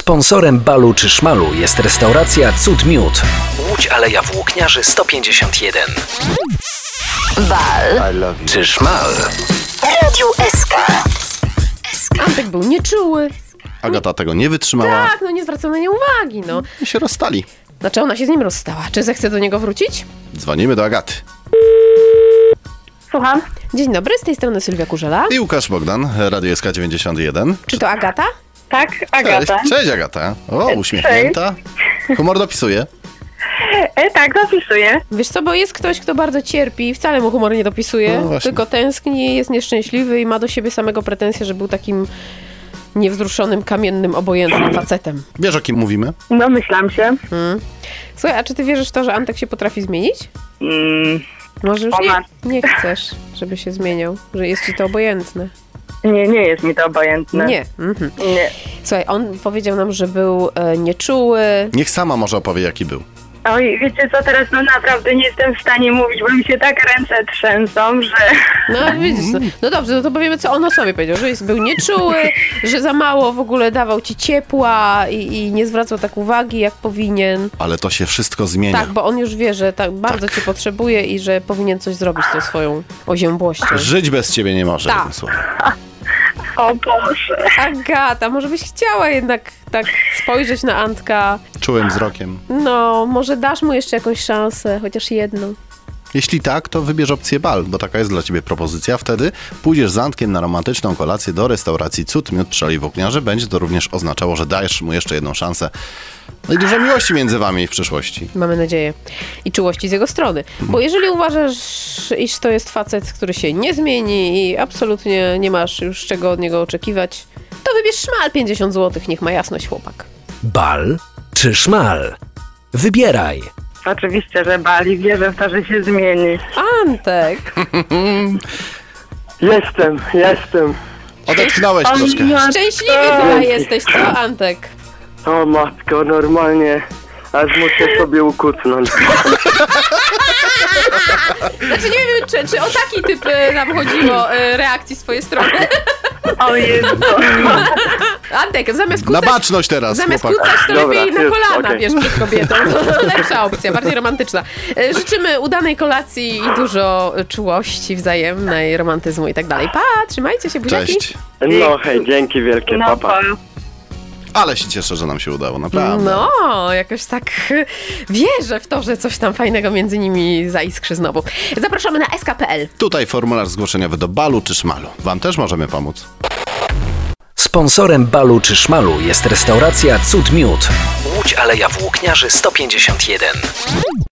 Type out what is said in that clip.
Sponsorem Balu czy Szmalu jest restauracja Cud Miód. Łódź Aleja Włókniarzy 151. Bal czy Szmal? Radiu SK. Antek był nieczuły. Agata tego nie wytrzymała Tak, nie zwracał na nie uwagi, i się rozstali. Znaczy ona się z nim rozstała. Czy zechce do niego wrócić? Dzwonimy do Agaty. Słucham? Dzień dobry, z tej strony Sylwia Kurzela. I Łukasz Bogdan, Radio SK 91. Czy to Agata? Tak, Agata. Cześć Agata. O, uśmiechnięta. Humor dopisuje. Tak, zapisuję. Wiesz co, bo jest ktoś, kto bardzo cierpi i wcale mu humor nie dopisuje, No właśnie. tylko tęskni, jest nieszczęśliwy i ma do siebie samego pretensje, że był takim niewzruszonym, kamiennym, obojętnym facetem. Wiesz, o kim mówimy? Domyślam się. Słuchaj, a czy ty wierzysz w to, że Antek się potrafi zmienić? Może już nie chcesz, żeby się zmieniał, że jest ci to obojętne. Nie jest mi to obojętne. Nie. Nie. Słuchaj, on powiedział nam, że był nieczuły. Niech sama może opowie, jaki był. Oj, wiecie co, teraz naprawdę nie jestem w stanie mówić, bo mi się tak ręce trzęsą, że... No widzisz, no dobrze, no to powiemy, co on o sobie powiedział, że był nieczuły, że za mało w ogóle dawał ci ciepła i nie zwracał tak uwagi, jak powinien. Ale to się wszystko zmienia. Tak, bo on już wie, że tak bardzo cię potrzebuje i że powinien coś zrobić z tą swoją oziębłością. Żyć bez ciebie nie może. Tak. jednym słowem. O Boże. Agata, może byś chciała jednak tak spojrzeć na Antka. Czułym wzrokiem. No, może dasz mu jeszcze jakąś szansę, chociaż jedną. Jeśli tak, to wybierz opcję bal, bo taka jest dla ciebie propozycja. Wtedy pójdziesz z Antkiem na romantyczną kolację do restauracji Cud Miód przy Alei Włókniarzy. Będzie to również oznaczało, że dajesz mu jeszcze jedną szansę. No i dużo miłości między wami w przyszłości. Mamy nadzieję. I czułości z jego strony. Bo jeżeli uważasz, iż to jest facet, który się nie zmieni i absolutnie nie masz już czego od niego oczekiwać, to wybierz Szmal 50 zł, niech ma jasność chłopak. Bal czy Szmal? Wybieraj. Oczywiście, że bali. Wierzę w to, że się zmieni. Antek! Jestem. Odetchnąłeś troszkę. Szczęśliwy chyba jesteś, co Antek? O matko, normalnie aż muszę sobie ukucnąć. Znaczy nie wiem, czy o taki typ nam chodziło reakcji z twojej strony. O Jezu. Antek, zamiast Na kucać... baczność teraz, Zamiast chłopak. kucać, to Dobra, lepiej na jest, kolana, okej. wiesz, przed kobietą. To lepsza opcja, bardziej romantyczna. Życzymy udanej kolacji i dużo czułości wzajemnej, romantyzmu i tak dalej. Pa, trzymajcie się, buziaki. Cześć. No hej, dzięki wielkie, No, papa. Ale się cieszę, że nam się udało, naprawdę. No, jakoś tak wierzę w to, że coś tam fajnego między nimi zaiskrzy znowu. Zapraszamy na sk.pl. Tutaj formularz zgłoszeniowy do Balu czy Szmalu. Wam też możemy pomóc. Sponsorem Balu czy Szmalu jest restauracja Cud Miód. Łódź Aleja Włókniarzy 151.